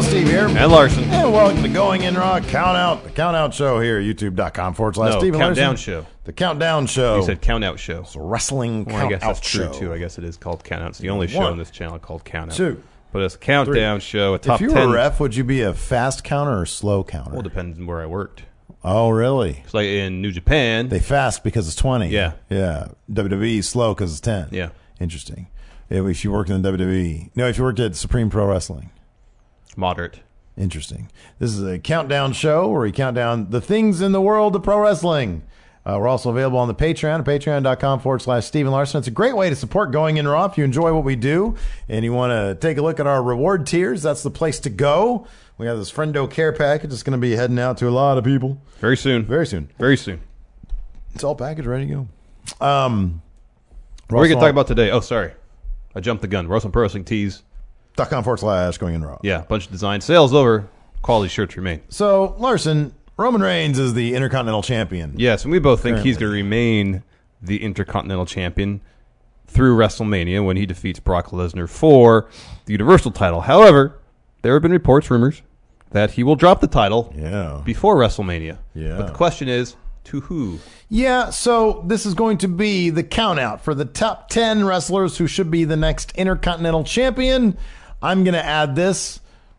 Steve here. And Larson. And welcome to Going In Raw Count Out. The Count Out Show here at youtube.com/Steve Countdown Larson. Show. The Countdown Show. You said Count Out Show. It's a wrestling Well, I count guess out that's true, show. too. I guess it is called Count Out. It's the only show on this channel called Count Out. 2. But it's a countdown show, a top 10. If you were a ref, would you be a fast counter or slow counter? Well, it depends on where I worked. Oh, really? It's like in New Japan. They fast because it's 20. Yeah. Yeah. WWE slow because it's 10. Yeah. Interesting. If you worked in WWE. No, if you worked at Supreme Pro Wrestling. Moderate. Interesting. This is a countdown show where we count down the things in the world of pro wrestling. We're also available on the Patreon at patreon.com/Steven Larson. It's a great way to support Going In Raw if you enjoy what we do and you want to take a look at our reward tiers. That's the place to go. We have this Friendo Care package. It's going to be heading out to a lot of people. Very soon. Very soon. Very soon. It's all packaged, ready to go. What are we going to talk about today? Oh, sorry. I jumped the gun. Wrestling Pro Wrestling Tees. .com/Going In Raw. Yeah, bunch of designs. Sales over. Quality shirts remain. So, Larson, Roman Reigns is the Intercontinental Champion. Yes, and we both think Currently. he's going to remain the Intercontinental Champion through WrestleMania when he defeats Brock Lesnar for the Universal title. However, there have been reports, rumors, that he will drop the title before WrestleMania. Yeah. But the question is, to who? Yeah, so this is going to be the count out for the top 10 wrestlers who should be the next Intercontinental Champion. I'm going to add this.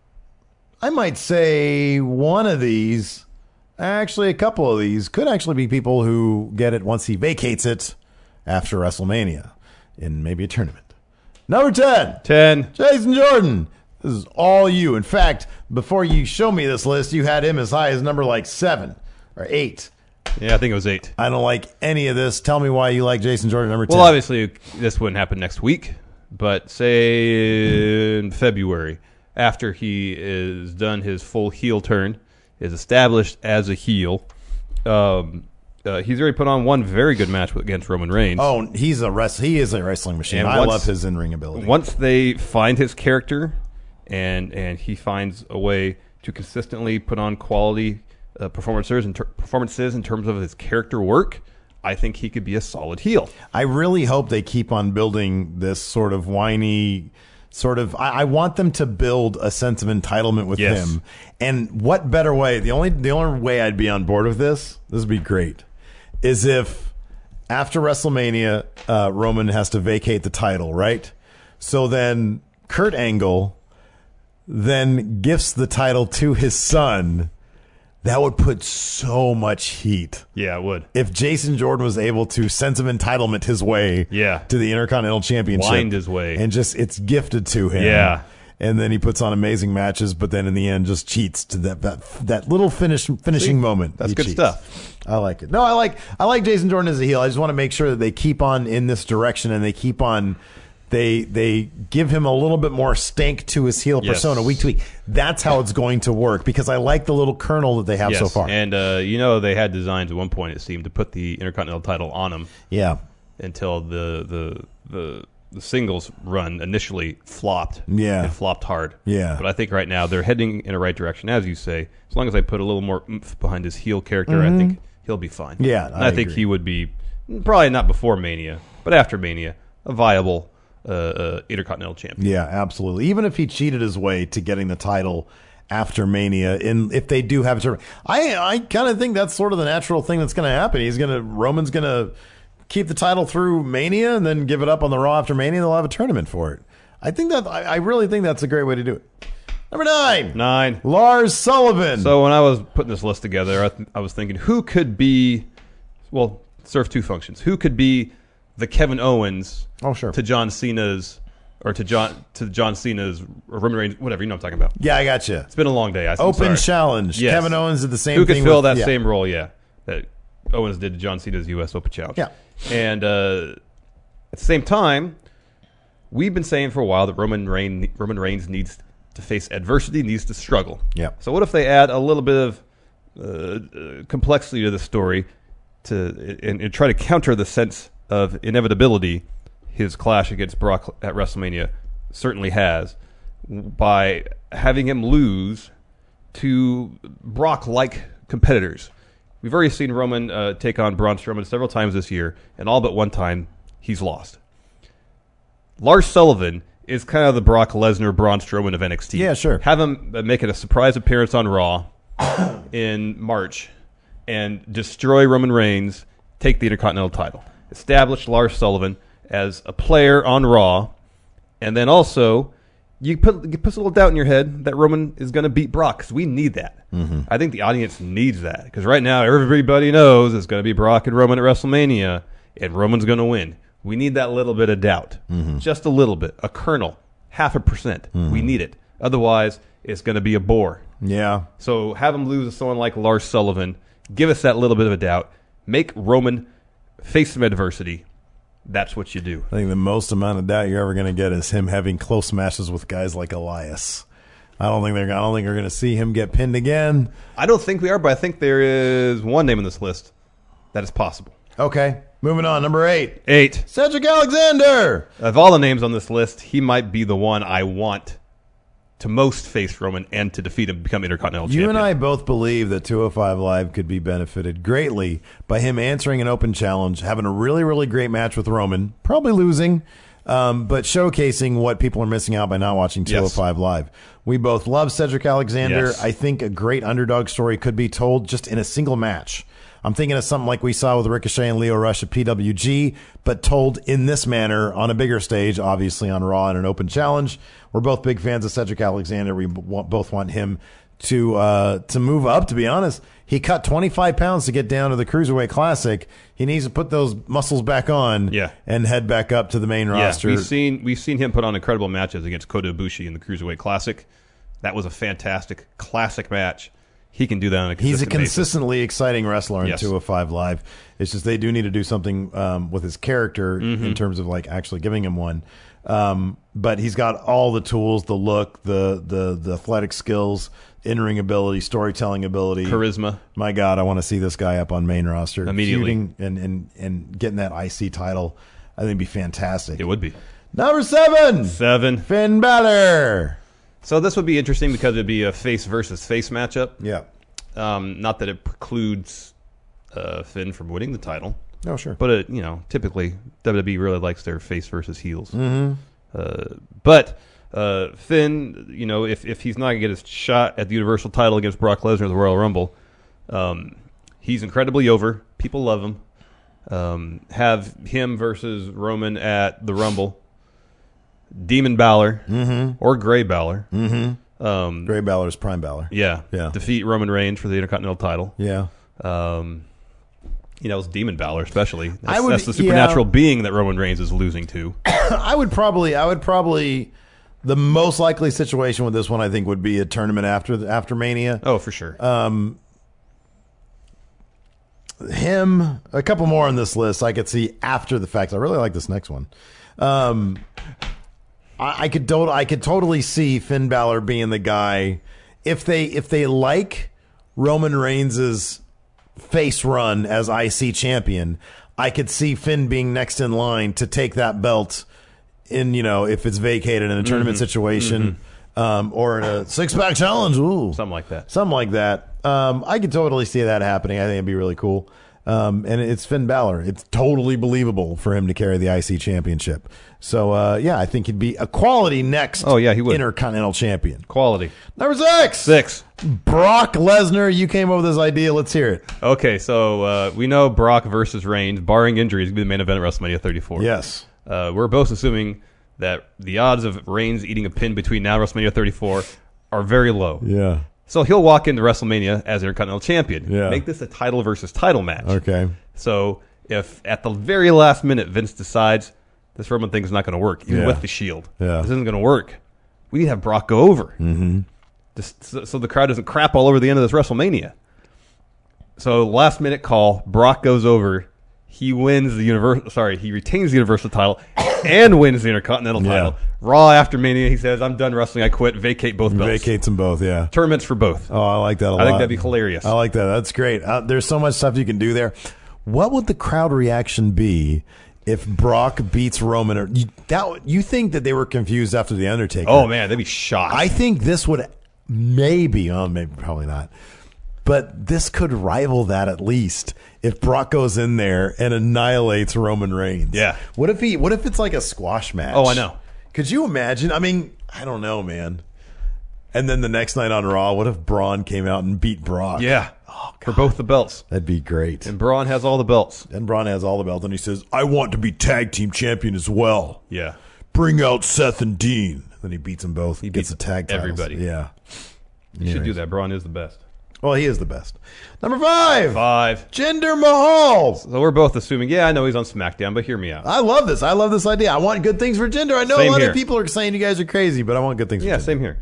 I might say one of these, actually a couple of these, could actually be people who get it once he vacates it after WrestleMania in maybe a tournament. Number 10. 10. Jason Jordan. This is all you. In fact, before you show me this list, you had him as high as number like 7 or 8. Yeah, I think it was 8. I don't like any of this. Tell me why you like Jason Jordan number 10. Well, obviously, this wouldn't happen next week, but say in February, after he is done his full heel turn, is established as a heel, he's already put on one very good match against Roman Reigns. Oh, he is a wrestling machine. And I love his in-ring ability. Once they find his character and he finds a way to consistently put on quality performances in terms of his character work, I think he could be a solid heel. I really hope they keep on building this sort of whiny sort of. I want them to build a sense of entitlement with him. And what better way? The only way I'd be on board with this would be great, is if after WrestleMania, Roman has to vacate the title, right? So then Kurt Angle then gifts the title to his son. That would put so much heat. Yeah, it would. If Jason Jordan was able to sense of entitlement his way to the Intercontinental Championship. Wind his way. And just it's gifted to him. Yeah. And then he puts on amazing matches, but then in the end just cheats to that little finishing moment. That's He good cheats. stuff. I like it. No, I like Jason Jordan as a heel. I just want to make sure that they keep on in this direction and they keep on they give him a little bit more stank to his heel persona week to week. That's how it's going to work because I like the little kernel that they have so far. And they had designs at one point, it seemed, to put the Intercontinental title on him. Yeah. Until the singles run initially flopped. Yeah. It flopped hard. Yeah. But I think right now they're heading in the right direction, as you say. As long as I put a little more oomph behind his heel character, I think he'll be fine. Yeah, and I think agree. he would be, probably not before Mania, but after Mania, a viable Intercontinental champion. Yeah, absolutely. Even if he cheated his way to getting the title after Mania, if they do have a tournament, I kind of think that's sort of the natural thing that's going to happen. Roman's going to keep the title through Mania and then give it up on the Raw after Mania. They'll have a tournament for it. I really think that's a great way to do it. Number 9, Lars Sullivan. So when I was putting this list together, I was thinking who could be, serve two functions. Who could be the Kevin Owens to John Cena's, or to John Cena's, or Roman Reigns, whatever, you know what I'm talking about. Yeah, I got you. It's been a long day. Open challenge. Yes. Kevin Owens did the same thing. Who could fill that same role, that Owens did to John Cena's U.S. Open Challenge. Yeah. And at the same time, we've been saying for a while that Roman Reigns needs to face adversity, needs to struggle. Yeah. So what if they add a little bit of complexity to the story and try to counter the sense of inevitability his clash against Brock at WrestleMania certainly has, by having him lose to Brock-like competitors. We've already seen Roman take on Braun Strowman several times this year, and all but one time he's lost. Lars Sullivan is kind of the Brock Lesnar, Braun Strowman of NXT. Yeah, sure. Have him make it a surprise appearance on Raw in March and destroy Roman Reigns, take the Intercontinental title. Establish Lars Sullivan as a player on Raw, and then also you put a little doubt in your head that Roman is going to beat Brock, because we need that. Mm-hmm. I think the audience needs that, because right now everybody knows it's going to be Brock and Roman at WrestleMania, and Roman's going to win. We need that little bit of doubt. Mm-hmm. Just a little bit. A kernel. 0.5%. Mm-hmm. We need it. Otherwise, it's going to be a bore. Yeah. So have him lose to someone like Lars Sullivan. Give us that little bit of a doubt. Make Roman face some adversity. That's what you do. I think the most amount of doubt you're ever going to get is him having close matches with guys like Elias. I don't think they're going to see him get pinned again. I don't think we are, but I think there is one name on this list that is possible. Okay. Moving on, number 8. 8. Cedric Alexander. Of all the names on this list, he might be the one I want to most face Roman and to defeat him, become Intercontinental Champion. You and I both believe that 205 Live could be benefited greatly by him answering an open challenge, having a really, really great match with Roman, probably losing, but showcasing what people are missing out by not watching 205 Live. We both love Cedric Alexander. Yes. I think a great underdog story could be told just in a single match. I'm thinking of something like we saw with Ricochet and Lio Rush at PWG, but told in this manner on a bigger stage, obviously on Raw in an open challenge. We're both big fans of Cedric Alexander. We both want him to move up, to be honest. He cut 25 pounds to get down to the Cruiserweight Classic. He needs to put those muscles back on and head back up to the main roster. We've seen him put on incredible matches against Kota Ibushi in the Cruiserweight Classic. That was a fantastic classic match. He can do that on a consistent He's a consistently basis. exciting wrestler in 205 Live. It's just they do need to do something with his character in terms of like actually giving him one. But he's got all the tools, the look, the athletic skills, in-ring ability, storytelling ability, charisma. My God, I want to see this guy up on main roster immediately, and getting that IC title. I think it'd be fantastic. It would be. Number 7. Finn Balor. So this would be interesting because it'd be a face versus face matchup. Yeah. Not that it precludes Finn from winning the title. Oh, sure. But typically WWE really likes their face versus heels. Mm-hmm. But Finn, if he's not going to get his shot at the Universal title against Brock Lesnar at the Royal Rumble, he's incredibly over. People love him. Have him versus Roman at the Rumble. Demon Balor or Gray Balor. Mm-hmm. Gray Balor's Prime Balor. Yeah. Defeat Roman Reigns for the Intercontinental title. Yeah. It's Demon Balor especially. That's the supernatural being that Roman Reigns is losing to. I would probably the most likely situation with this one I think would be a tournament after Mania. Oh, for sure. Him, a couple more on this list I could see after the fact. I really like this next one. I could totally see Finn Balor being the guy if they like Roman Reigns' face run as IC champion. I could see Finn being next in line to take that belt in, if it's vacated in a tournament situation, or in a 6-pack challenge, something like that. I could totally see that happening. I think it'd be really cool. And it's Finn Balor. It's totally believable for him to carry the IC championship. So, I think he'd be a quality next he would. Intercontinental champion. Quality. Number 6. Brock Lesnar. You came up with this idea. Let's hear it. Okay, so we know Brock versus Reigns, barring injuries, going to be the main event at WrestleMania 34. Yes. We're both assuming that the odds of Reigns eating a pin between now and WrestleMania 34 are very low. Yeah. So he'll walk into WrestleMania as Intercontinental Champion. Yeah. Make this a title versus title match. Okay. So if at the very last minute Vince decides this Roman thing is not going to work, even with the Shield, this isn't going to work, we need to have Brock go over. Mm-hmm. So the crowd doesn't crap all over the end of this WrestleMania. So last minute call, Brock goes over. He wins the he retains the Universal title and wins the Intercontinental title. Raw after Mania, he says, "I'm done wrestling. I quit. Vacate both belts." Vacates them both. Yeah. Tournaments for both. Oh, I like that a lot. I think that'd be hilarious. I like that. That's great. There's so much stuff you can do there. What would the crowd reaction be if Brock beats Roman? Or you think that they were confused after the Undertaker? Oh man, they'd be shocked. I think this would maybe probably not. But this could rival that at least if Brock goes in there and annihilates Roman Reigns. Yeah. What if it's like a squash match? Oh, I know. Could you imagine? I mean, I don't know, man. And then the next night on Raw, what if Braun came out and beat Brock? Yeah. For both the belts. That'd be great. And Braun has all the belts. And Braun has all the belts, and he says, I want to be tag team champion as well. Yeah. Bring out Seth and Dean. Then he beats them both. He gets beats the tag titles. everybody. Yeah. You should do that. Braun is the best. Well, he is the best. Number 5. 5. Jinder Mahal. So we're both assuming, yeah, I know he's on SmackDown, but hear me out. I love this. I love this idea. I want good things for Jinder. I know Same a lot here. of people are saying you guys are crazy, but I want good things for Yeah, Jinder. same here.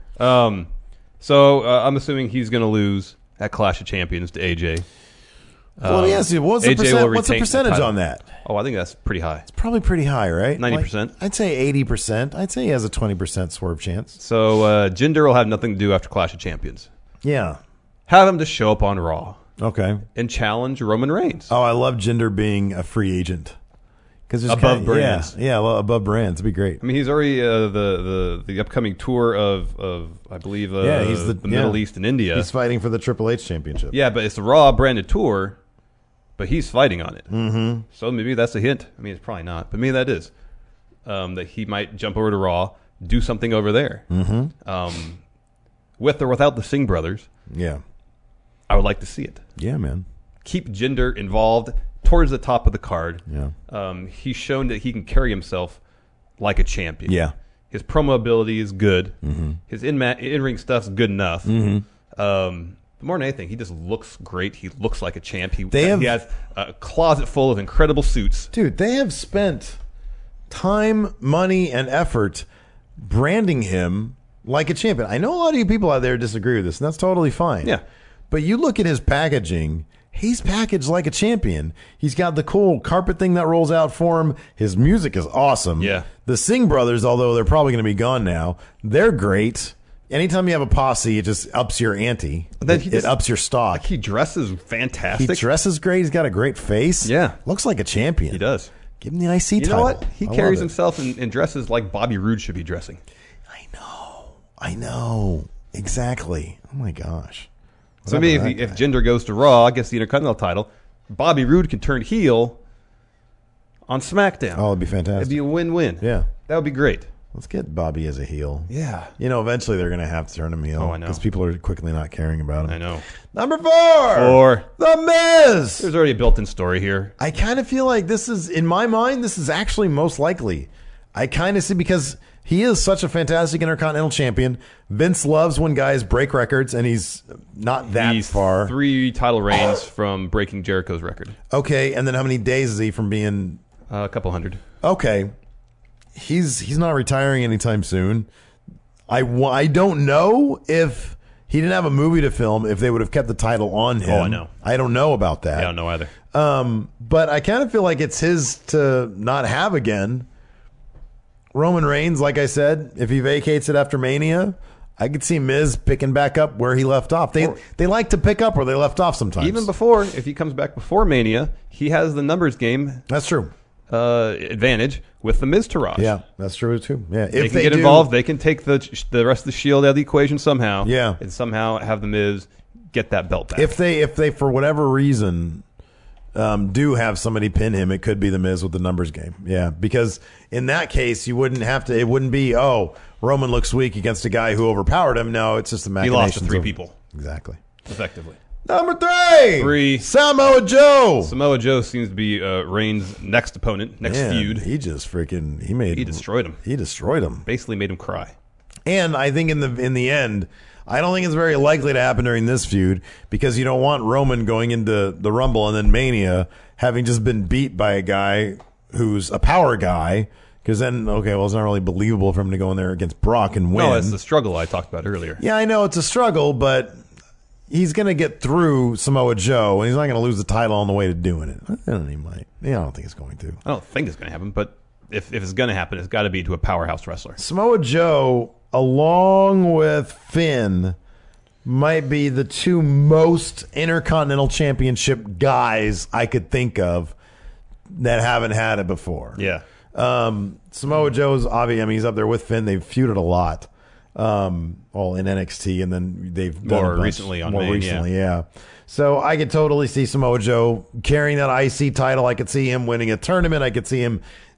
So I'm assuming he's going to lose at Clash of Champions to AJ. Well, let me ask you, what's the AJ will what's the retain the percentage title. on that? Oh, I think that's pretty high. Probably pretty high, right? 90%. Like, I'd say 80%. I'd say he has a 20% swerve chance. So Jinder will have nothing to do after Clash of Champions. Yeah. Have him to show up on Raw Okay. and challenge Roman Reigns. Oh, I love Jinder being a free agent. Because Above brands. Yeah, well, above brands. It'd be great. I mean, he's already the upcoming tour of I believe He's the Middle East and India. He's fighting for the Triple H championship. Yeah, but it's the Raw branded tour, but he's fighting on it. Mm-hmm. So maybe that's a hint. I mean, it's probably not, but maybe that is that he might jump over to Raw, do something over there, with or without the Singh brothers. Yeah. I would like to see it. Yeah, man. Keep Jinder involved towards the top of the card. Yeah. He's shown that he can carry himself like a champion. Yeah. His promo ability is good. Mm-hmm. His in-ring stuff's good enough. More than anything, he just looks great. He looks like a champ. He has a closet full of incredible suits. Dude, they have spent time, money, and effort branding him like a champion. I know a lot of you people out there disagree with this, and that's totally fine. Yeah. But you look at his packaging, he's packaged like a champion. He's got the cool carpet thing that rolls out for him. His music is awesome. Yeah. The Singh brothers, although they're probably going to be gone now, they're great. Anytime you have a posse, it just ups your ante. It ups your stock. He dresses fantastic. He dresses great. He's got a great face. Yeah. Looks like a champion. He does. Give him the IC title. You know what? He I carries love it. himself and dresses like Bobby Roode should be dressing. I know. Exactly. Oh, my gosh. So maybe if Jinder goes to Raw, gets the Intercontinental title, Bobby Roode can turn heel on SmackDown. Oh, it'd be fantastic. It'd be a win-win. Yeah. That would be great. Let's get Bobby as a heel. Yeah. You know, eventually they're going to have to turn him heel. Oh, I know. Because people are quickly not caring about him. I know. Number 4. The Miz. There's already a built-in story here. I kind of feel like this is, in my mind, this is actually most likely. I kind of see, because he is such a fantastic Intercontinental champion. Vince loves when guys break records, and he's not that He's far. 3 title reigns from breaking Jericho's record. Okay, and then how many days is he from being... A couple hundred. Okay. He's not retiring anytime soon. I don't know if he didn't have a movie to film, if they would have kept the title on him. Oh, I know. I don't know about that. I don't know either. But I kind of feel like it's his to not have again. Roman Reigns, like I said, if he vacates it after Mania, I could see Miz picking back up where he left off. They like to pick up where they left off sometimes. Even before, if he comes back before Mania, he has the numbers game That's true. advantage with the Miz Taraj. Yeah, that's true too. Yeah, They can get involved. They can take the rest of the Shield out of the equation somehow. Yeah. And somehow have the Miz get that belt back. If they for whatever reason do have somebody pin him, it could be the Miz with the numbers game. Yeah, because in that case you wouldn't have to. It wouldn't be Roman looks weak against a guy who overpowered him. No, it's just the he machinations. lost to 3 of- people, Exactly. effectively. Number 3. 3. Samoa Joe. Samoa Joe seems to be Reigns' next opponent, next Man, feud. He just freaking He destroyed him. He destroyed him. Basically made him cry. And I think in the end, I don't think it's very likely to happen during this feud, because you don't want Roman going into the Rumble and then Mania having just been beat by a guy who's a power guy. Because then, okay, well, it's not really believable for him to go in there against Brock and win. No, it's the struggle I talked about earlier. Yeah, I know it's a struggle, but he's going to get through Samoa Joe, and he's not going to lose the title on the way to doing it. I don't think he might. Yeah, I don't think it's going to. I don't think it's going to happen, but if it's going to happen, it's got to be to a powerhouse wrestler. Samoa Joe, along with Finn, might be the 2 most Intercontinental Championship guys I could think of that haven't had it before. Yeah. Samoa Joe's obviously, I mean, he's up there with Finn. They've feuded a lot. In NXT, and then they've done More a bunch recently on more Main, recently, yeah. So I could totally see Samoa Joe carrying that IC title. I could see him winning a tournament. I could see him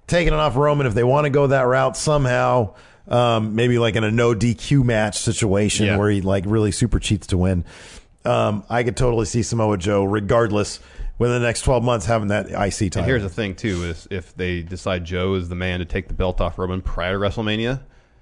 taking it off Roman if they want to go that route somehow. Maybe like in a no DQ match situation where he like really super cheats to win. I could totally see Samoa Joe, regardless, within the next 12 months having that IC title. And here's the thing too: is if they decide Joe is the man to take the belt off Roman prior to WrestleMania,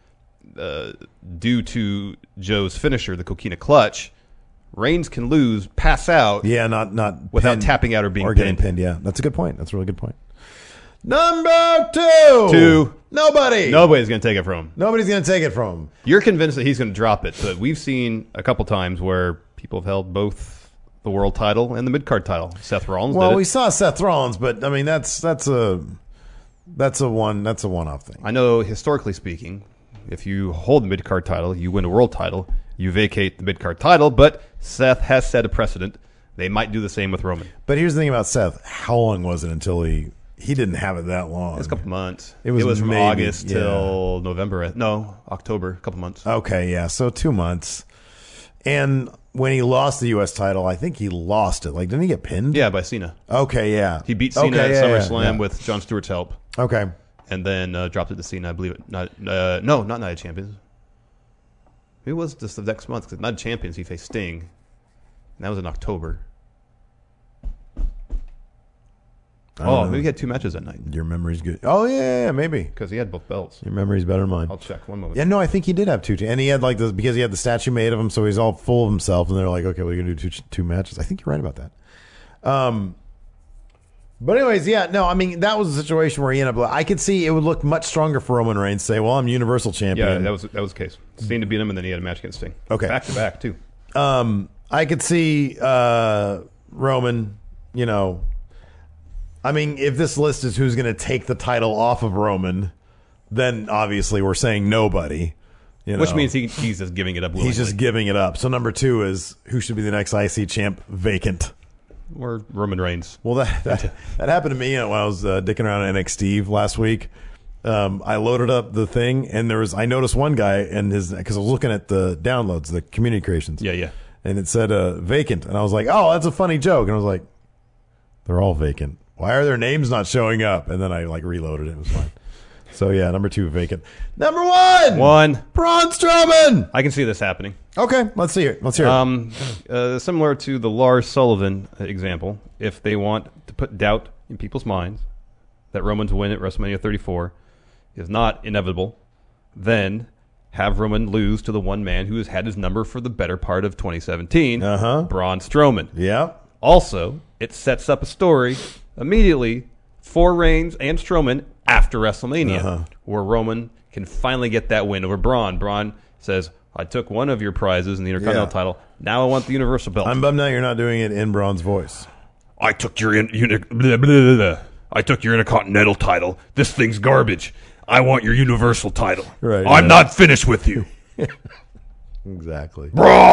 due to Joe's finisher, the Coquina Clutch, Reigns can lose, pass out, not without tapping out or being getting pinned. Yeah, that's a good point. That's a really good point. Number two. Nobody's going to take it from him. Nobody's going to take it from him. You're convinced that he's going to drop it, but we've seen a couple times where people have held both the world title and the mid-card title. Seth Rollins did it. We saw Seth Rollins, but I mean that's a one-off thing. I know, historically speaking, if you hold the mid-card title, you win a world title, you vacate the mid-card title, but Seth has set a precedent. They might do the same with Roman. But here's the thing about Seth. How long was it until he didn't have it that long? It was a couple months. It was from maybe, August till November. No, October, a couple months. Okay, yeah, so 2 months. And when he lost the U.S. title, I think he lost it. Like, didn't he get pinned? Yeah, by Cena. Okay, yeah. He beat Cena at SummerSlam with Jon Stewart's help. Okay. And then dropped it to Cena, I believe it. Not Night of Champions. It was just the next month, because Night of Champions, he faced Sting. And that was in October. Maybe he had 2 matches that night. Your memory's good. Oh, yeah, maybe. Because he had both belts. Your memory's better than mine. I'll check one moment. Yeah, no, I think he did have 2. And he had like because he had the statue made of him, so he's all full of himself. And they're like, okay, we're going to do two matches. I think you're right about that. But anyways, yeah, no, I mean, that was a situation where he ended up, I could see it would look much stronger for Roman Reigns to say, well, I'm Universal Champion. Yeah, that was the case. Cena beat him, and then he had a match against Sting. Okay. Back to back, too. I could see Roman, I mean, if this list is who's going to take the title off of Roman, then obviously we're saying nobody. Which means he's just giving it up willingly. He's just giving it up. So number 2 is who should be the next IC champ vacant? Or Roman Reigns. Well, that happened to me when I was dicking around at NXT last week. I loaded up the thing, and I noticed one guy and because I was looking at the downloads, the community creations. Yeah. And it said vacant, and I was like, oh, that's a funny joke. And I was like, they're all vacant. Why are their names not showing up? And then I reloaded it. It was fine. So yeah, number 2 vacant. Number 1, Braun Strowman. I can see this happening. Okay, let's hear it. Similar to the Lars Sullivan example, if they want to put doubt in people's minds that Roman's win at WrestleMania 34 is not inevitable, then have Roman lose to the one man who has had his number for the better part of 2017, Braun Strowman. Yeah. Also, it sets up a story immediately for Reigns and Strowman after WrestleMania, where Roman can finally get that win over Braun. Braun says, I took one of your prizes in the Intercontinental title. Now I want the Universal belt. I'm bummed out you're not doing it in Braun's voice. I took your Intercontinental title. This thing's garbage. I want your Universal title. Right. I'm not finished with you. Exactly.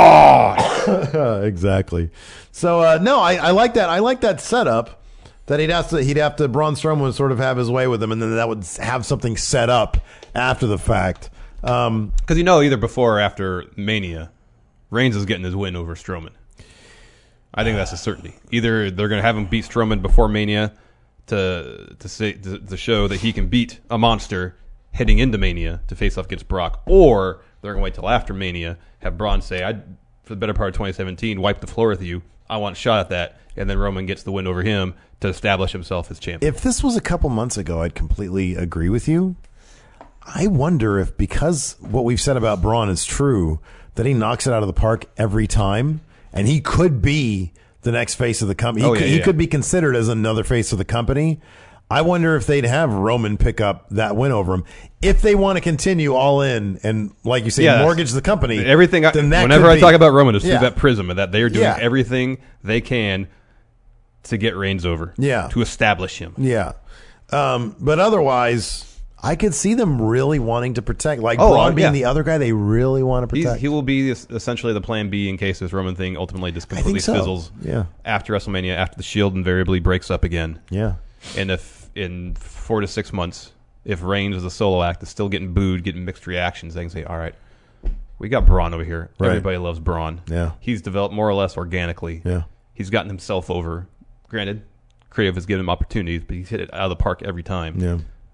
Braun! Exactly. So no, I like that. I like that setup. That he'd have to Braun Strowman would sort of have his way with him, and then that would have something set up after the fact. Because either before or after Mania, Reigns is getting his win over Strowman. I think that's a certainty. Either they're going to have him beat Strowman before Mania to show that he can beat a monster heading into Mania to face off against Brock, or they're going to wait till after Mania, have Braun say, for the better part of 2017, wipe the floor with you. I want a shot at that. And then Roman gets the win over him to establish himself as champion. If this was a couple months ago, I'd completely agree with you. I wonder if, because what we've said about Braun is true, that he knocks it out of the park every time, and he could be the next face of the company. He could be considered as another face of the company. I wonder if they'd have Roman pick up that win over him if they want to continue all in and, like you say, mortgage the company. Everything. Whenever I talk about Roman, it's through that prism of that they are doing everything they can to get Reigns over. Yeah. To establish him. Yeah. But otherwise, I could see them really wanting to protect. Like Braun being the other guy they really want to protect. He will be essentially the plan B in case this Roman thing ultimately just completely fizzles. Yeah. After WrestleMania, after the Shield invariably breaks up again. Yeah. And if in 4 to 6 months, if Reigns as a solo act is still getting booed, getting mixed reactions, they can say, all right, we got Braun over here. Right. Everybody loves Braun. Yeah. He's developed more or less organically. Yeah. He's gotten himself over. Granted, creative has given him opportunities, but he's hit it out of the park every time. Yeah.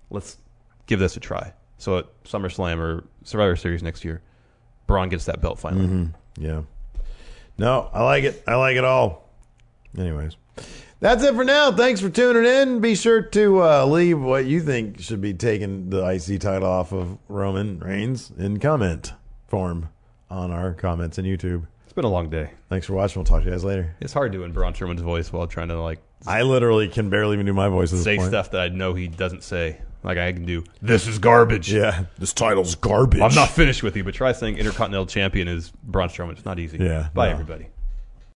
let's give this a try. So at SummerSlam or Survivor Series next year, Braun gets that belt finally. Mm-hmm. Yeah. No, I like it. I like it all. Anyways, that's it for now. Thanks for tuning in. Be sure to leave what you think should be taking the IC title off of Roman Reigns in comment form on our comments in YouTube. It's been a long day. Thanks for watching. We'll talk to you guys later. It's hard doing Braun Strowman's voice while trying to I literally can barely even do my voice at this say point. stuff that I know he doesn't say. Like I can do, this is garbage. Yeah, this title's garbage. I'm not finished with you, but try saying Intercontinental Champion is Braun Strowman. It's not easy. Yeah. Bye, everybody.